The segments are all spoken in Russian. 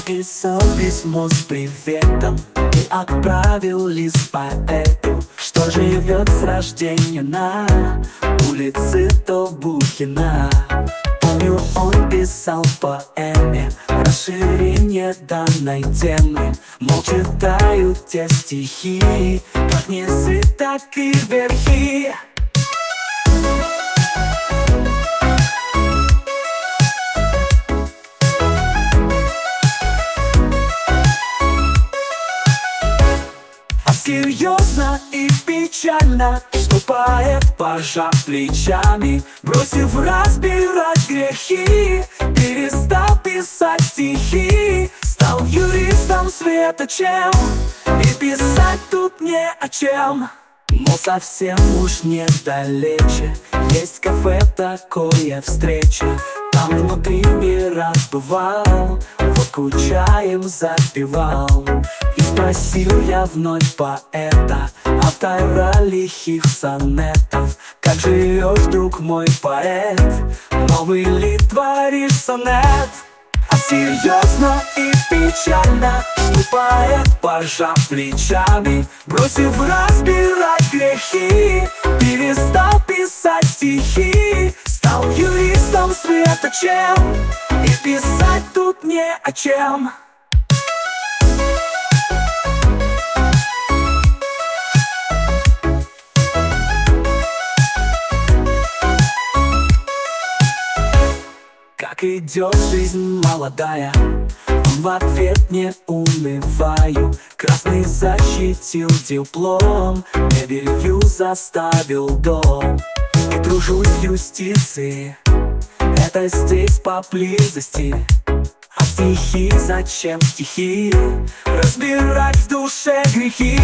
написал письмо с приветом и отправил лист поэту, что живет с рождения на улице Толбухина. Помню, он писал поэме расширение данной темы. Мол, читаю те стихи, как низы, так и верхи. Серьезно и печально, что поэт, пожав плечами, бросив разбирать грехи, перестал писать стихи, стал юристом светочем, и писать тут не о чем. Мол, совсем уж недалече есть кафе такое встреча. Там внутри мира бывал, водку чаем запивал. И спросил я вновь поэта, автора лихих сонетов: как живешь, друг мой поэт, новый ли творишь сонет? А серьезно и печально, что поэт, пожав плечами, бросив разбирать грехи, перестал писать стихи, стал юристом светочем, и писать тут не о чем. Как идет жизнь молодая, он в ответ не унываю. Красный защитил диплом, мебелью заставил дом. И тружусь в юстиции, это здесь поблизости. А стихи, зачем стихи? Разбирать в душе грехи.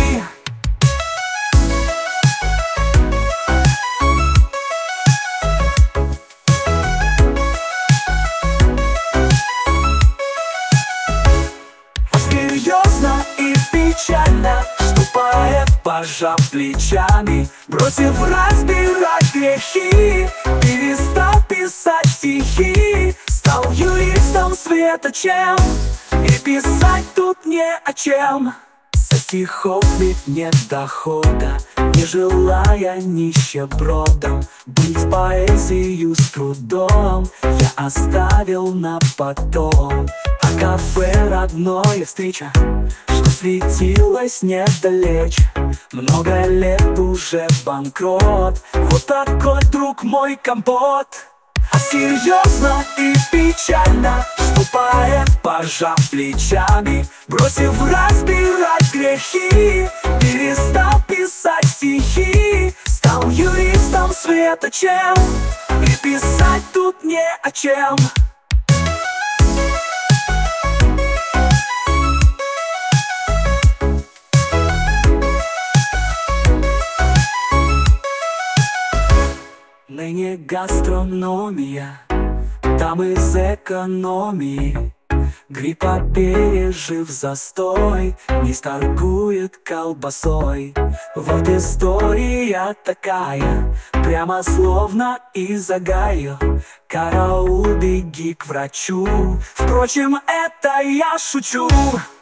Серьезно и печально, что поэт, пожав плечами, бросив разбирать грехи, перестал писать стихи, стал юристом светочем, и писать тут не о чем. Со стихов ведь нет дохода, не желая нищебродом быть поэзию с трудом, я оставил на потом. А кафе родное встреча, что светилось недалече, много лет уже банкрот, вот такой, друг мой, компот. А серьезно и печально, что поэт, пожав плечами, бросив разбирать грехи, перестал писать стихи, стал юристом светочем, и писать тут не о чем. Ныне гастрономия, там из экономии. Гриппа пережив застой, не торгует колбасой. Вот история такая, прямо словно из Огайо. Караул, беги к врачу, впрочем, это я шучу.